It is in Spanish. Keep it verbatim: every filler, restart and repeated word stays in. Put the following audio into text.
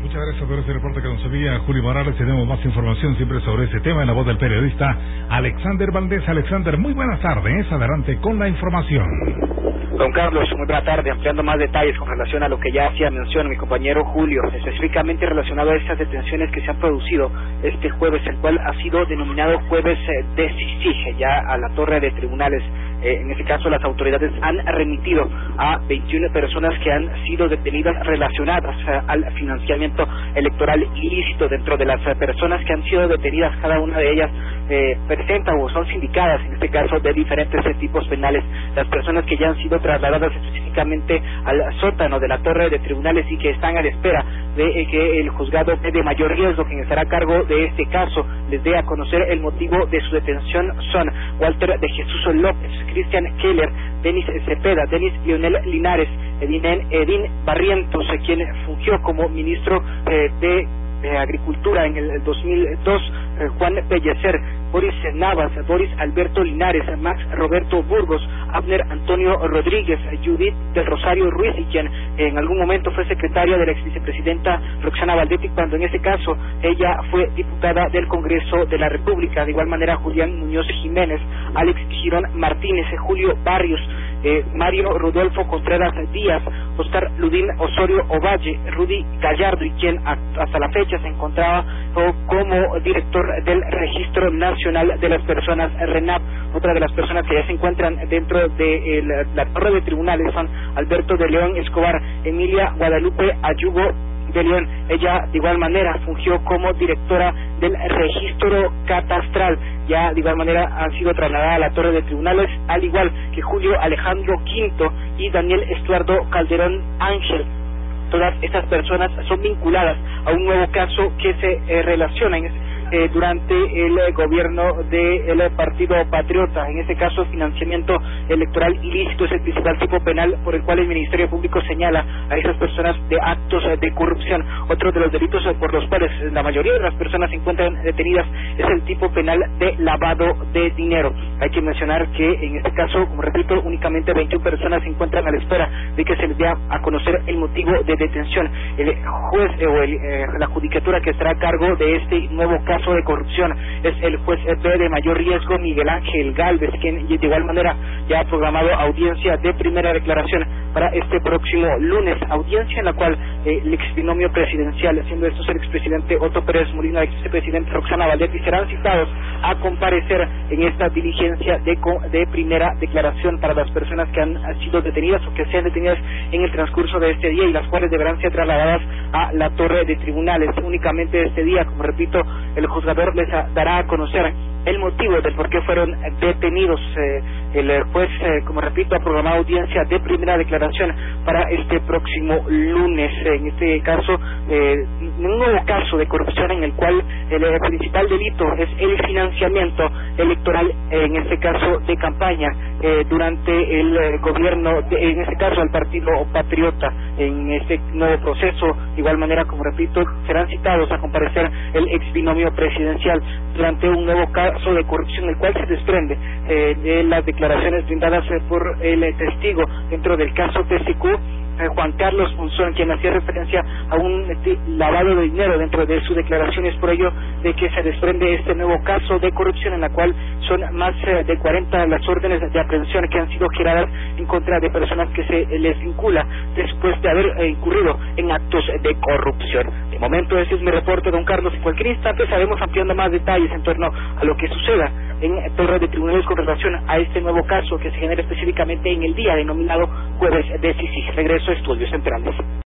Muchas gracias por ese reporte que nos envía Julio Morales. Tenemos más información siempre sobre ese tema en la voz del periodista Alexander Valdés. Alexander, muy buenas tardes. Adelante con la información. Don Carlos, muy buena tarde. Ampliando más detalles con relación a lo que ya hacía mención mi compañero Julio, específicamente relacionado a estas detenciones que se han producido este jueves, el cual ha sido denominado jueves de CICIG, ya a la torre de tribunales. Eh, en este caso, las autoridades han remitido a veintiuna personas que han sido detenidas relacionadas eh, al financiamiento electoral ilícito. Dentro de las eh, personas que han sido detenidas, cada una de ellas eh, presenta o son sindicadas, en este caso, de diferentes eh, tipos penales. Las personas que ya han sido trasladadas específicamente al sótano de la torre de tribunales y que están a la espera de eh, que el juzgado de mayor riesgo, quien estará a cargo de este caso, les dé a conocer el motivo de su detención, son Walter de Jesús López, Cristian Keller, Denis Cepeda, Denis Lionel Linares, Edín, Edín Barrientos, eh, quien fungió como ministro eh, de de Agricultura en el dos mil dos, eh, Juan Pellecer, Boris Navas, Boris Alberto Linares, Max Roberto Burgos, Abner Antonio Rodríguez, Judith del Rosario Ruiz, y quien en algún momento fue secretaria de la ex vicepresidenta Roxana Valdetti, cuando en ese caso ella fue diputada del Congreso de la República. De igual manera, Julián Muñoz Jiménez, Alex Girón Martínez, Julio Barrios, eh, Mario Rodolfo Contreras Díaz, Oscar Ludín Osorio Ovalle, Rudy Gallardo, y quien hasta la fecha se encontraba oh, como director del Registro Nacional de las Personas, RENAP. Otra de las personas que ya se encuentran dentro de el, la torre de tribunales son Alberto de León Escobar, Emilia Guadalupe Ayugo de León. Ella de igual manera fungió como directora del registro catastral. Ya de igual manera han sido trasladadas a la torre de tribunales, al igual que Julio Alejandro Quinto y Daniel Estuardo Calderón Ángel. Todas estas personas son vinculadas a un nuevo caso que se eh, relaciona en eh, durante el eh, gobierno del eh, Partido Patriota. En este caso, financiamiento electoral ilícito es el principal tipo penal por el cual el Ministerio Público señala a esas personas de actos eh, de corrupción. Otro de los delitos eh, por los cuales la mayoría de las personas se encuentran detenidas es el tipo penal de lavado de dinero. Hay que mencionar que en este caso, como repito, únicamente veintiuna personas se encuentran a la espera de que se les dé a conocer el motivo de detención. El juez eh, o el, eh, la judicatura que estará a cargo de este nuevo caso de corrupción es el juez B de mayor riesgo, Miguel Ángel Galvez, quien de igual manera ya ha programado audiencia de primera declaración para este próximo lunes, audiencia en la cual eh, el exbinomio presidencial, siendo estos el expresidente Otto Pérez Molina y el expresidente Roxana Valdetti, serán citados a comparecer en esta diligencia de, de primera declaración para las personas que han sido detenidas o que sean detenidas en el transcurso de este día, y las cuales deberán ser trasladadas a la torre de tribunales. Únicamente este día, como repito, el juzgador les a, dará a conocer el motivo del por qué fueron detenidos. Eh, el juez, eh, como repito, ha programado audiencia de primera declaración para este próximo lunes. En este caso, eh, un nuevo caso de corrupción en el cual el, el principal delito es el financiamiento electoral, en este caso de campaña, eh, durante el eh, gobierno, de, en este caso al Partido Patriota. En este nuevo proceso, de igual manera, como repito, serán citados a comparecer el exbinomio presidencial durante un nuevo caso de corrupción, el cual se desprende eh, de las declaraciones brindadas eh, por el eh, testigo dentro del caso T C Q, eh, Juan Carlos Punzón, quien hacía referencia a un eh, lavado de dinero dentro de su declaración. Es por ello de que se desprende este nuevo caso de corrupción, en la cual son más eh, de cuarenta las órdenes de aprehensión que han sido giradas en contra de personas que se eh, les vincula después de haber eh, incurrido en actos de corrupción. De momento, ese es mi reporte, don Carlos. En cualquier instante estaremos ampliando más detalles en torno a lo que suceda en torre de tribunales con relación a este nuevo caso que se genera específicamente en el día denominado Jueves de CICIG. Regreso a Estudios Centrales.